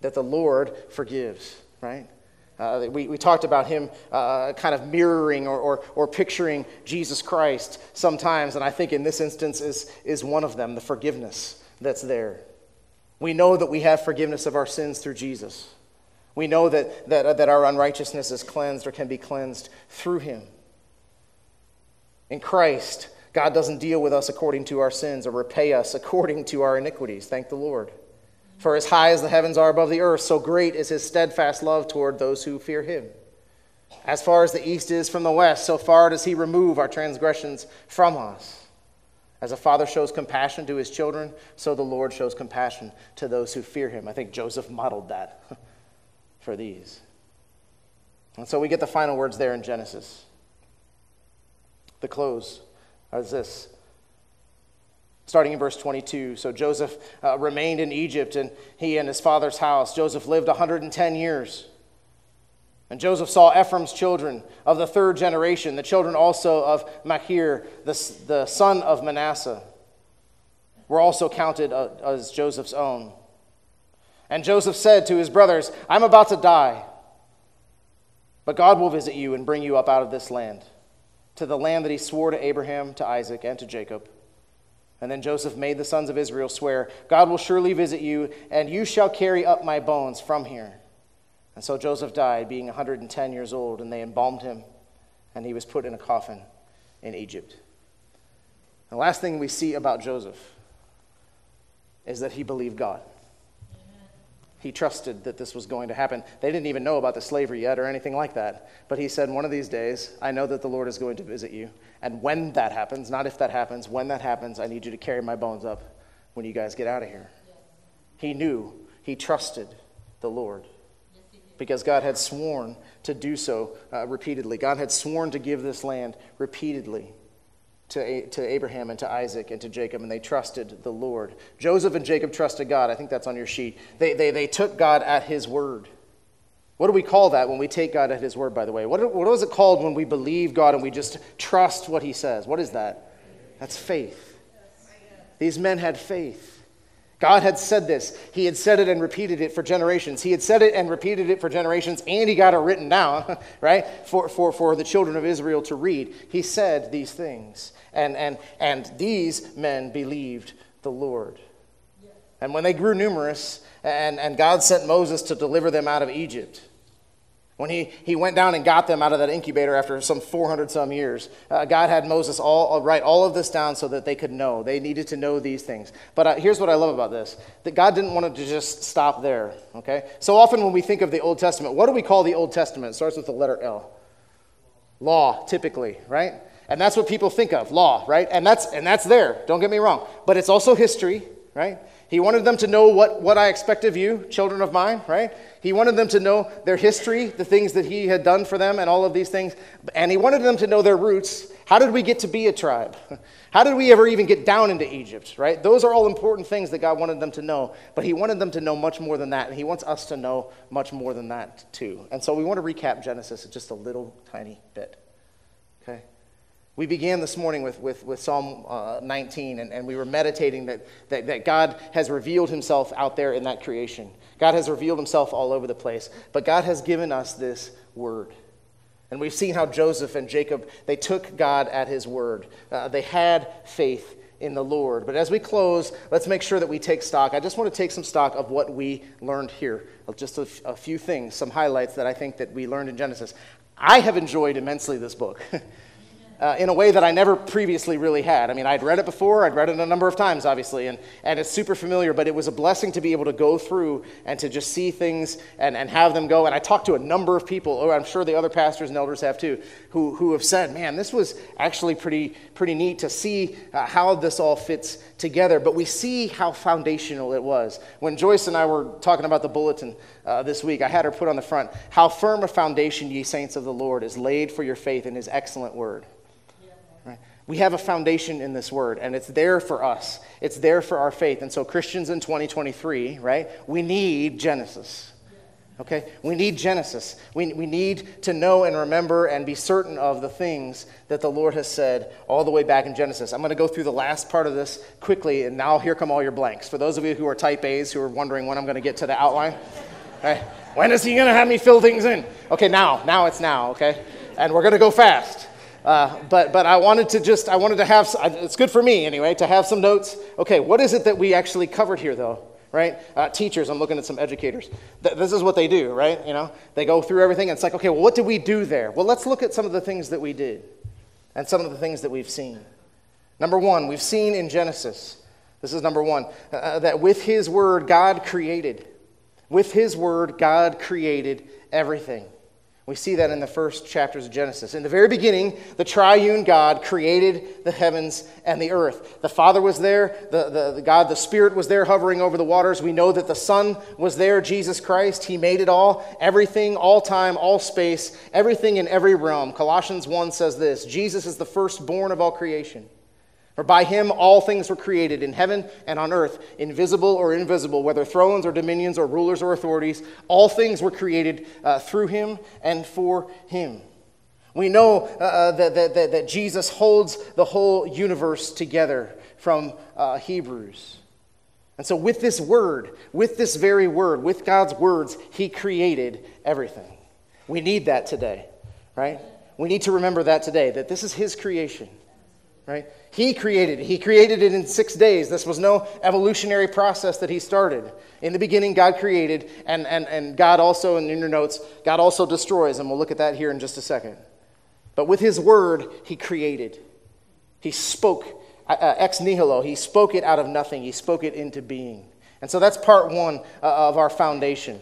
that the Lord forgives, right? Uh, we, we talked about him uh, kind of mirroring or, or, or picturing Jesus Christ sometimes, and I think in this instance is, is one of them, the forgiveness that's there. We know that we have forgiveness of our sins through Jesus. We know that, that, that our unrighteousness is cleansed or can be cleansed through him. In Christ, God doesn't deal with us according to our sins or repay us according to our iniquities. Thank the Lord. For as high as the heavens are above the earth, so great is his steadfast love toward those who fear him. As far as the east is from the west, so far does he remove our transgressions from us. As a father shows compassion to his children, so the Lord shows compassion to those who fear him. I think Joseph modeled that for these. And so we get the final words there in Genesis. The close is this. Starting in verse twenty-two, so Joseph uh, remained in Egypt, and he and his father's house. Joseph lived one hundred ten years. And Joseph saw Ephraim's children of the third generation, the children also of Machir, the, the son of Manasseh, were also counted uh, as Joseph's own. And Joseph said to his brothers, I'm about to die, but God will visit you and bring you up out of this land, to the land that he swore to Abraham, to Isaac, and to Jacob. And then Joseph made the sons of Israel swear, God will surely visit you, and you shall carry up my bones from here. And so Joseph died, being one hundred ten years old, and they embalmed him, and he was put in a coffin in Egypt. The last thing we see about Joseph is that he believed God. He trusted that this was going to happen. They didn't even know about the slavery yet or anything like that. But he said, one of these days, I know that the Lord is going to visit you. And when that happens, not if that happens, when that happens, I need you to carry my bones up when you guys get out of here. Yes. He knew, he trusted the Lord. Yes, because God had sworn to do so uh, repeatedly. God had sworn to give this land repeatedly to, to Abraham and to Isaac and to Jacob, and they trusted the Lord. Joseph and Jacob trusted God. I think that's on your sheet. They, they, they took God at his word. What do we call that when we take God at his word, by the way? What, what is it called when we believe God and we just trust what he says? What is that? That's faith. These men had faith. God had said this. He had said it and repeated it for generations. He had said it and repeated it for generations, and he got it written down, right, for, for, for the children of Israel to read. He said these things, and, and, and these men believed the Lord. And when they grew numerous, and, and God sent Moses to deliver them out of Egypt, when he, he went down and got them out of that incubator after some four hundred some years, uh, God had Moses all write all of this down so that they could know. They needed to know these things. But uh, here's what I love about this, that God didn't want it to just stop there, okay? So often when we think of the Old Testament, what do we call the Old Testament? It starts with the letter L. Law, typically, right? And that's what people think of, law, right? And that's and that's there, don't get me wrong. But it's also history, right? He wanted them to know what, what I expect of you, children of mine, right? He wanted them to know their history, the things that he had done for them and all of these things. And he wanted them to know their roots. How did we get to be a tribe? How did we ever even get down into Egypt, right? Those are all important things that God wanted them to know. But he wanted them to know much more than that. And he wants us to know much more than that too. And so we want to recap Genesis just a little tiny bit, okay? We began this morning with, with, with Psalm uh, nineteen, and, and we were meditating that, that, that God has revealed himself out there in that creation. God has revealed himself all over the place, but God has given us this word. And we've seen how Joseph and Jacob, they took God at his word. Uh, they had faith in the Lord. But as we close, let's make sure that we take stock. I just want to take some stock of what we learned here. Just a, a few things, some highlights that I think that we learned in Genesis. I have enjoyed immensely this book. Uh, in a way that I never previously really had. I mean, I'd read it before. I'd read it a number of times, obviously, and, and it's super familiar, but it was a blessing to be able to go through and to just see things and, and have them go. And I talked to a number of people, or I'm sure the other pastors and elders have too, who, who have said, man, this was actually pretty, pretty neat to see uh, how this all fits together. But we see how foundational it was. When Joyce and I were talking about the bulletin uh, this week, I had her put on the front, how firm a foundation, ye saints of the Lord, is laid for your faith in his excellent word. Right? We have a foundation in this word, and it's there for us. It's there for our faith. And so Christians in twenty twenty-three, right, we need Genesis. Okay? We need Genesis. We, we need to know and remember and be certain of the things that the Lord has said all the way back in Genesis. I'm going to go through the last part of this quickly, and now here come all your blanks. For those of you who are type A's who are wondering when I'm going to get to the outline, Right? When is he going to have me fill things in? Okay, now. Now it's now, okay? And we're going to go fast. Uh, but but I wanted to just, I wanted to have, it's good for me anyway, to have some notes. Okay, what is it that we actually covered here though? Right? Uh, teachers, I'm looking at some educators. Th- this is what they do, right? You know, they go through everything and it's like, okay, well, what did we do there? Well, let's look at some of the things that we did and some of the things that we've seen. Number one, we've seen in Genesis, this is number one, uh, that with his word, God created. With his word, God created everything. We see that in the first chapters of Genesis. In the very beginning, the triune God created the heavens and the earth. The Father was there, the, the, the God, the Spirit was there hovering over the waters. We know that the Son was there, Jesus Christ. He made it all, everything, all time, all space, everything in every realm. Colossians one says this, Jesus is the firstborn of all creation. For by him all things were created in heaven and on earth, invisible or invisible, whether thrones or dominions or rulers or authorities. All things were created uh, through him and for him. We know uh, that, that, that, that Jesus holds the whole universe together from uh, Hebrews. And so with this word, with this very word, with God's words, he created everything. We need that today, right? We need to remember that today, that this is his creation. Right? He created it. He created it in six days. This was no evolutionary process that he started. In the beginning, God created, and, and, and God also, in your notes, God also destroys, and we'll look at that here in just a second. But with his word, he created. He spoke uh, ex nihilo. He spoke it out of nothing. He spoke it into being. And so that's part one uh, of our foundation.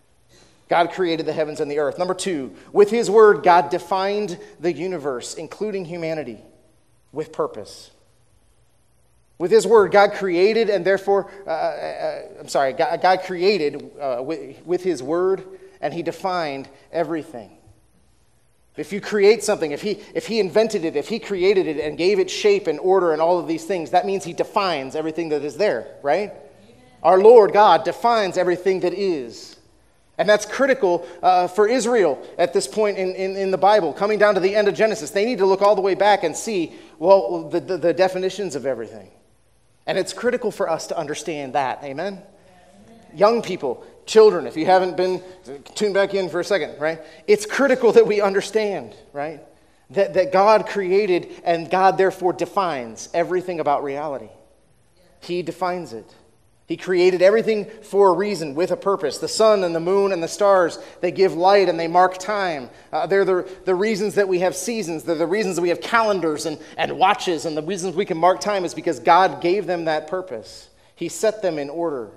God created the heavens and the earth. Number two, with his word, God defined the universe, including humanity, with purpose. With his word, God created, and therefore, uh, uh, I'm sorry, God, God created uh, with, with his word, and he defined everything. If you create something, if he, if he invented it, if he created it and gave it shape and order and all of these things, that means he defines everything that is there, right? Our Lord God defines everything that is. And that's critical uh, for Israel at this point in, in, in the Bible, coming down to the end of Genesis. They need to look all the way back and see, well, the, the, the definitions of everything. And it's critical for us to understand that. Amen? Amen? Young people, children, if you haven't been, tune back in for a second, right? It's critical that we understand, right? That, that God created and God therefore defines everything about reality. He defines it. He created everything for a reason, with a purpose. The sun and the moon and the stars, they give light and they mark time. Uh, they're the, the reasons that we have seasons. They're the reasons that we have calendars and, and watches. And the reasons we can mark time is because God gave them that purpose. He set them in order.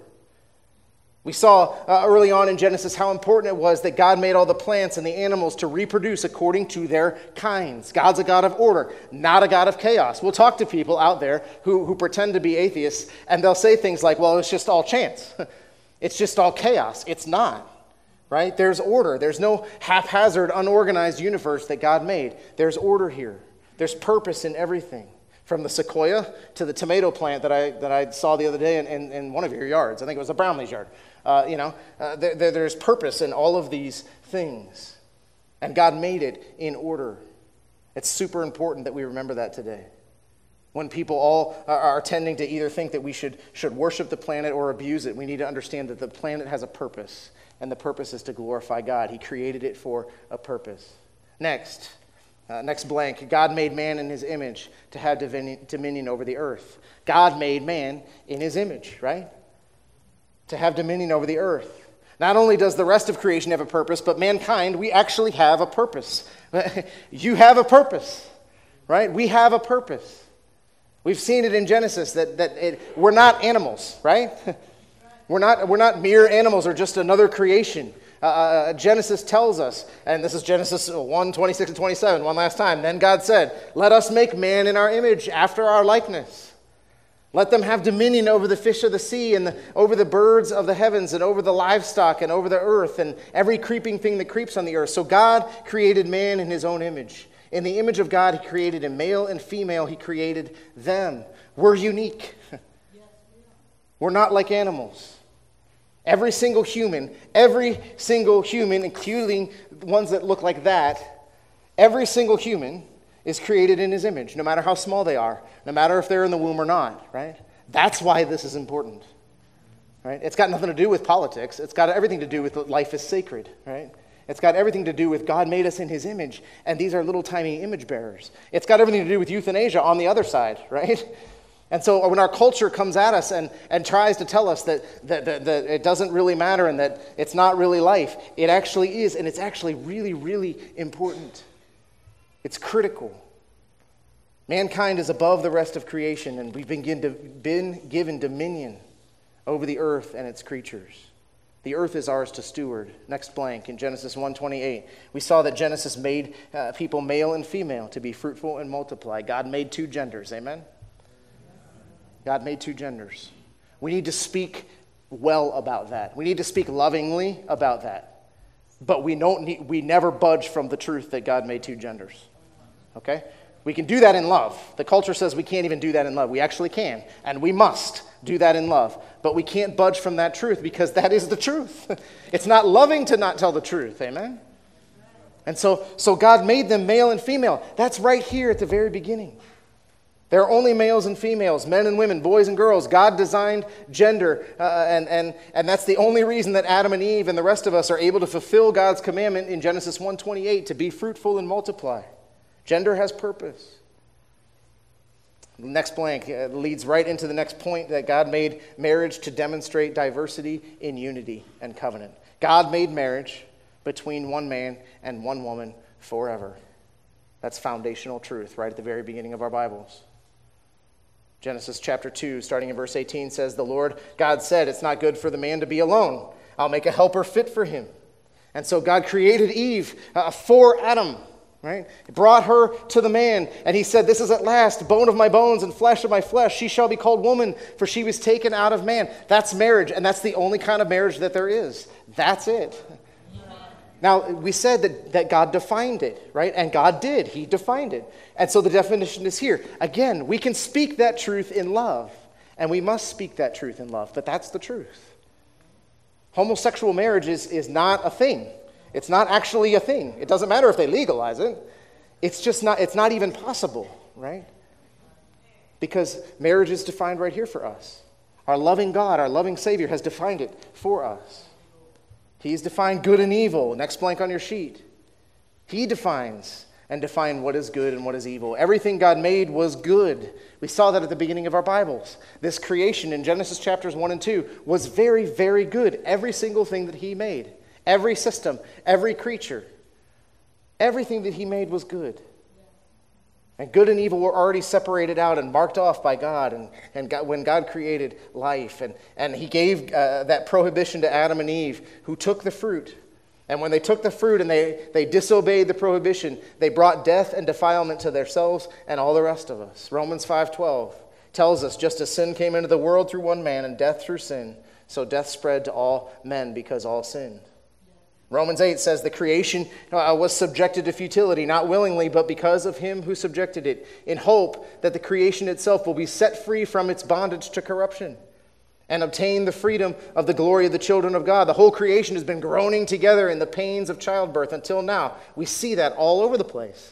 We saw uh, early on in Genesis how important it was that God made all the plants and the animals to reproduce according to their kinds. God's a God of order, not a God of chaos. We'll talk to people out there who, who pretend to be atheists, and they'll say things like, well, it's just all chance. It's just all chaos. It's not, right? There's order. There's no haphazard, unorganized universe that God made. There's order here. There's purpose in everything. From the sequoia to the tomato plant that I that I saw the other day in, in, in one of your yards. I think it was a Brownlee's yard. Uh, you know, uh, there, there, there's purpose in all of these things. And God made it in order. It's super important that we remember that today. When people all are, are tending to either think that we should, should worship the planet or abuse it, we need to understand that the planet has a purpose. And the purpose is to glorify God. He created it for a purpose. Next. Uh, next blank, God made man in his image to have divin- dominion over the earth. God made man in his image, right? To have dominion over the earth. Not only does the rest of creation have a purpose, but mankind, we actually have a purpose. You have a purpose, right? We have a purpose. We've seen it in Genesis that, that it, we're not animals, right? We're not, we're not mere animals or just another creation. Uh, Genesis tells us, and this is Genesis one, twenty-six and twenty-seven, one last time. Then God said, let us make man in our image, after our likeness. Let them have dominion over the fish of the sea and the, over the birds of the heavens and over the livestock and over the earth and every creeping thing that creeps on the earth. So God created man in his own image. In the image of God, he created him. Male and female, he created them. We're unique. We're not like animals. Every single human, every single human, including ones that look like that, every single human is created in his image, no matter how small they are, no matter if they're in the womb or not, right? That's why this is important. right? It's got nothing to do with politics. It's got everything to do with life is sacred, right? It's got everything to do with God made us in his image, and these are little tiny image bearers. It's got everything to do with euthanasia on the other side, right? And so when our culture comes at us and, and tries to tell us that, that, that, that it doesn't really matter and that it's not really life, it actually is, and it's actually really, really important. It's critical. Mankind is above the rest of creation, and we've been given, been given dominion over the earth and its creatures. The earth is ours to steward. Next blank, in Genesis one twenty-eight, we saw that Genesis made uh, people male and female to be fruitful and multiply. God made two genders, amen? God made two genders. We need to speak well about that. We need to speak lovingly about that. But we don't need, we never budge from the truth that God made two genders. Okay? We can do that in love. The culture says we can't even do that in love. We actually can, and we must do that in love. But we can't budge from that truth because that is the truth. It's not loving to not tell the truth, amen? And so, so God made them male and female. That's right here at the very beginning. There are only males and females, men and women, boys and girls. God designed gender, uh, and, and, and that's the only reason that Adam and Eve and the rest of us are able to fulfill God's commandment in Genesis one twenty-eight to be fruitful and multiply. Gender has purpose. The next blank uh, leads right into the next point, that God made marriage to demonstrate diversity in unity and covenant. God made marriage between one man and one woman forever. That's foundational truth right at the very beginning of our Bibles. Genesis chapter two, starting in verse eighteen, says, "The Lord God said, it's not good for the man to be alone. I'll make a helper fit for him." And so God created Eve uh, for Adam, right? He brought her to the man, and he said, "This is at last bone of my bones and flesh of my flesh. She shall be called woman, for she was taken out of man." That's marriage, and that's the only kind of marriage that there is. That's it. Now, we said that, that God defined it, right? And God did. He defined it. And so the definition is here. Again, we can speak that truth in love, and we must speak that truth in love, but that's the truth. Homosexual marriage is, is not a thing. It's not actually a thing. It doesn't matter if they legalize it. It's just not, it's not even possible, right? Because marriage is defined right here for us. Our loving God, our loving Savior has defined it for us. He's defined good and evil. Next blank on your sheet. He defines and defined what is good and what is evil. Everything God made was good. We saw that at the beginning of our Bibles. This creation in Genesis chapters one and two was very, very good. Every single thing that he made. Every system, every creature. Everything that he made was good. And good and evil were already separated out and marked off by God, and, and God, when God created life. And, and he gave uh, that prohibition to Adam and Eve, who took the fruit. And when they took the fruit and they, they disobeyed the prohibition, they brought death and defilement to themselves and all the rest of us. Romans five twelve tells us, just as sin came into the world through one man and death through sin, so death spread to all men because all sinned. Romans eight says the creation uh, was subjected to futility, not willingly, but because of him who subjected it, in hope that the creation itself will be set free from its bondage to corruption and obtain the freedom of the glory of the children of God. The whole creation has been groaning together in the pains of childbirth until now. We see that all over the place.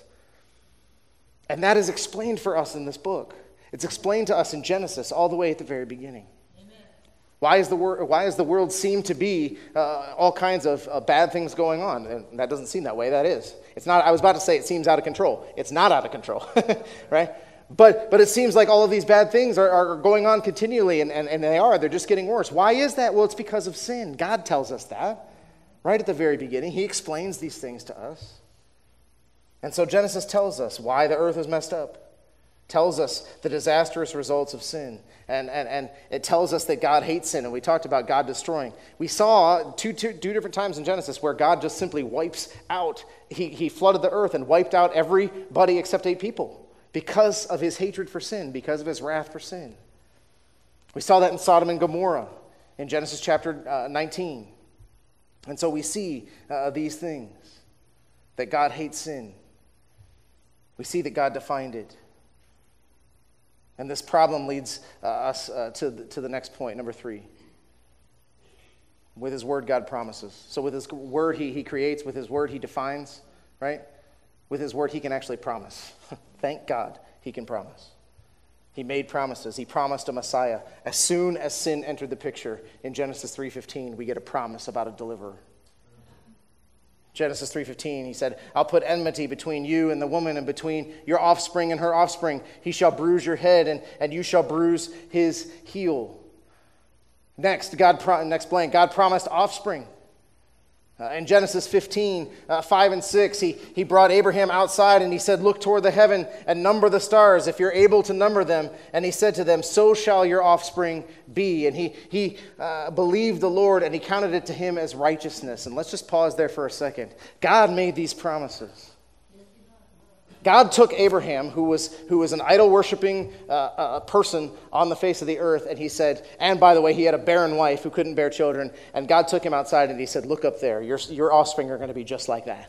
And that is explained for us in this book. It's explained to us in Genesis all the way at the very beginning. Why is the wor- Why does the world seem to be uh, all kinds of uh, bad things going on? And that doesn't seem that way. That is. It's not. I was about to say it seems out of control. It's not out of control, right? But but it seems like all of these bad things are, are going on continually, and, and, and they are. They're just getting worse. Why is that? Well, it's because of sin. God tells us that right at the very beginning. He explains these things to us. And so Genesis tells us why the earth is messed up. Tells us the disastrous results of sin. And, and, and it tells us that God hates sin, and we talked about God destroying. We saw two, two, two different times in Genesis where God just simply wipes out. He, he flooded the earth and wiped out everybody except eight people because of his hatred for sin, because of his wrath for sin. We saw that in Sodom and Gomorrah in Genesis chapter uh, nineteen. And so we see uh, these things, that God hates sin. We see that God defined it. And this problem leads uh, us uh, to, the, to the next point, number three. With his word, God promises. So with his word, he, he creates. With his word, he defines, right? With his word, he can actually promise. Thank God he can promise. He made promises. He promised a Messiah. As soon as sin entered the picture, in Genesis three fifteen, we get a promise about a deliverer. Genesis three fifteen, he said, I'll put enmity between you and the woman, and between your offspring and her offspring. He shall bruise your head, and, and you shall bruise his heel. Next, God pro- next blank, God promised offspring. Uh, in Genesis fifteen, uh, five and six, he, he brought Abraham outside and he said, look toward the heaven and number the stars if you're able to number them. And he said to them, so shall your offspring be. And he, he uh, believed the Lord and he counted it to him as righteousness. And let's just pause there for a second. God made these promises. God took Abraham, who was who was an idol-worshiping uh, uh, person on the face of the earth, and he said, and by the way, he had a barren wife who couldn't bear children, and God took him outside and he said, look up there, your, your offspring are going to be just like that.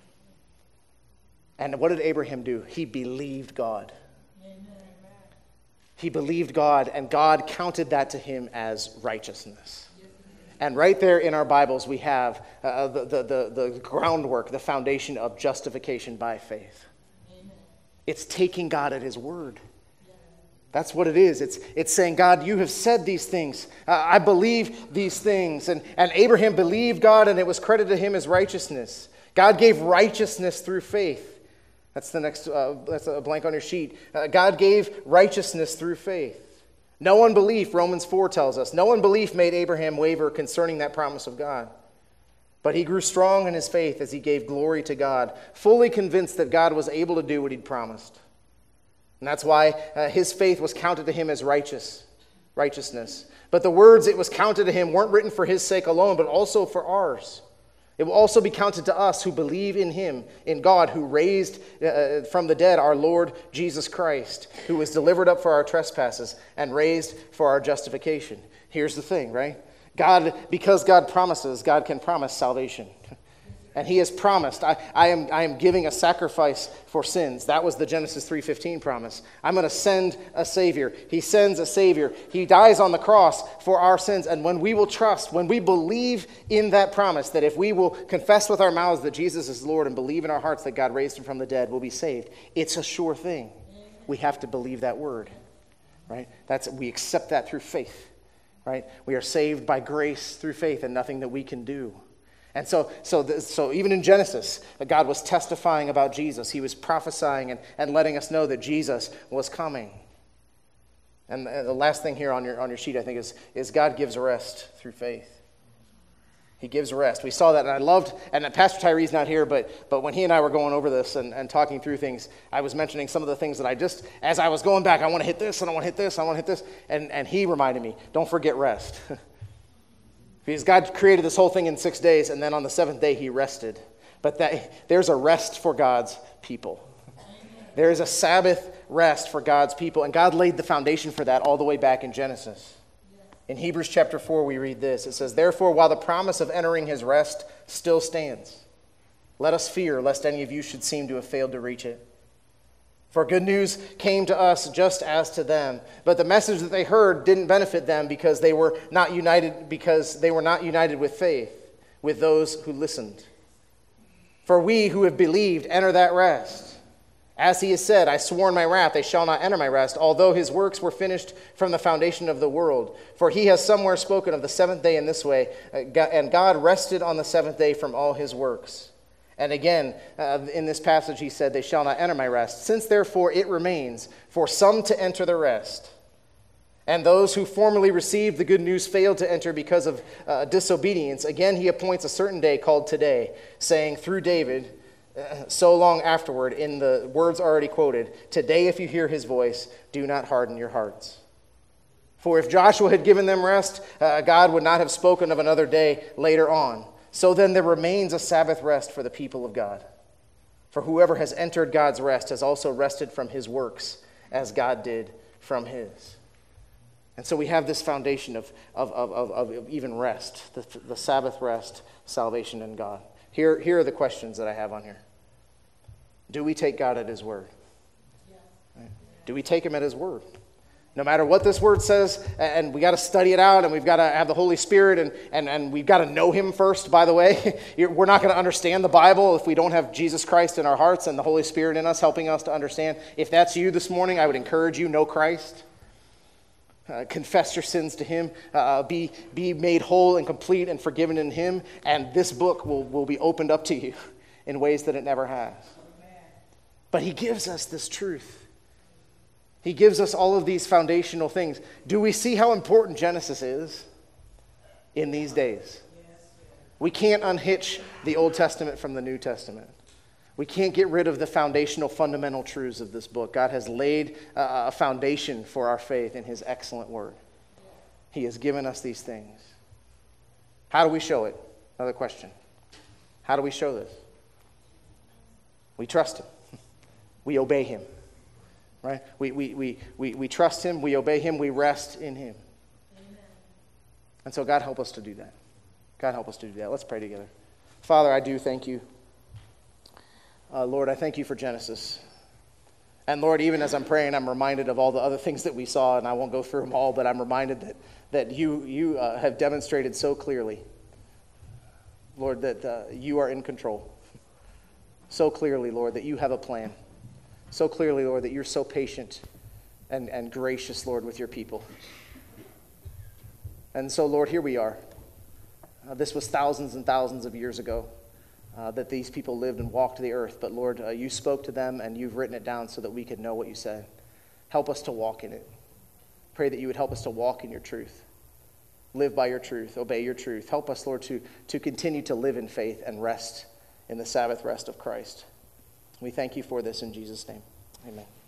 And what did Abraham do? He believed God. Amen. He believed God, and God counted that to him as righteousness. And right there in our Bibles, we have uh, the, the, the, the groundwork, the foundation of justification by faith. It's taking God at his word. That's what it is. It's, it's saying, God, you have said these things. Uh, I believe these things. And, and Abraham believed God, and it was credited to him as righteousness. God gave righteousness through faith. That's the next, uh, that's a blank on your sheet. Uh, God gave righteousness through faith. No unbelief, Romans four tells us. No unbelief made Abraham waver concerning that promise of God. But he grew strong in his faith as he gave glory to God, fully convinced that God was able to do what he'd promised. And that's why uh, his faith was counted to him as righteous, righteousness. But the words it was counted to him weren't written for his sake alone, but also for ours. It will also be counted to us who believe in him, in God, who raised uh, from the dead our Lord Jesus Christ, who was delivered up for our trespasses and raised for our justification. Here's the thing, right? God, because God promises, God can promise salvation. And he has promised, I, I am I am giving a sacrifice for sins. That was the Genesis three fifteen promise. I'm going to send a Savior. He sends a Savior. He dies on the cross for our sins. And when we will trust, when we believe in that promise, that if we will confess with our mouths that Jesus is Lord and believe in our hearts that God raised him from the dead, we'll be saved. It's a sure thing. We have to believe that word, right? That's we accept that through faith. Right? We are saved by grace through faith and nothing that we can do. And so so, the, so even in Genesis, God was testifying about Jesus. He was prophesying and, and letting us know that Jesus was coming. And the last thing here on your on your sheet, I think, is, is God gives rest through faith. He gives rest. We saw that, and I loved, and Pastor Tyree's not here, but but when he and I were going over this and, and talking through things, I was mentioning some of the things that I just, as I was going back, I want to hit this, and I want to hit this, I want to hit this, and, and he reminded me, don't forget rest. Because God created this whole thing in six days, and then on the seventh day he rested. But that there's a rest for God's people. There is a Sabbath rest for God's people, and God laid the foundation for that all the way back in Genesis. In Hebrews chapter four, we read this. It says, therefore, while the promise of entering his rest still stands, let us fear lest any of you should seem to have failed to reach it. For good news came to us just as to them, but the message that they heard didn't benefit them because they were not united, because they were not united with faith with those who listened. For we who have believed enter that rest. As he has said, I swore in my wrath, they shall not enter my rest, although his works were finished from the foundation of the world. For he has somewhere spoken of the seventh day in this way, and God rested on the seventh day from all his works. And again, uh, in this passage he said, they shall not enter my rest. Since therefore it remains for some to enter the rest, and those who formerly received the good news failed to enter because of uh, disobedience, again he appoints a certain day called today, saying through David, so long afterward, in the words already quoted, today if you hear his voice, do not harden your hearts. For if Joshua had given them rest, uh, God would not have spoken of another day later on. So then there remains a Sabbath rest for the people of God. For whoever has entered God's rest has also rested from his works, as God did from his. And so we have this foundation of, of, of, of, of even rest, the, the Sabbath rest, salvation in God. Here, here are the questions that I have on here. Do we take God at his word? Right? Do we take him at his word? No matter what this word says, and we got to study it out, and we've got to have the Holy Spirit, and, and, and we've got to know him first, by the way. We're not going to understand the Bible if we don't have Jesus Christ in our hearts and the Holy Spirit in us helping us to understand. If that's you this morning, I would encourage you, know Christ. Uh, confess your sins to him. Uh, be, be made whole and complete and forgiven in him, and this book will, will be opened up to you in ways that it never has. But he gives us this truth. He gives us all of these foundational things. Do we see how important Genesis is in these days? We can't unhitch the Old Testament from the New Testament. We can't get rid of the foundational, fundamental truths of this book. God has laid a foundation for our faith in his excellent word. He has given us these things. How do we show it? Another question. How do we show this? We trust him. We obey him. Right? We, we, we, we, we trust him, we obey him, we rest in him. Amen. And so God help us to do that. God help us to do that. Let's pray together. Father, I do thank you. Uh, Lord, I thank you for Genesis. And Lord, even as I'm praying, I'm reminded of all the other things that we saw, and I won't go through them all, but I'm reminded that, that you, you uh, have demonstrated so clearly, Lord, that uh, you are in control. So clearly, Lord, that you have a plan. So clearly, Lord, that you're so patient and, and gracious, Lord, with your people. And so, Lord, here we are. Uh, this was thousands and thousands of years ago uh, that these people lived and walked the earth. But, Lord, uh, you spoke to them and you've written it down so that we could know what you said. Help us to walk in it. Pray that you would help us to walk in your truth. Live by your truth. Obey your truth. Help us, Lord, to, to continue to live in faith and rest in the Sabbath rest of Christ. We thank you for this in Jesus' name. Amen.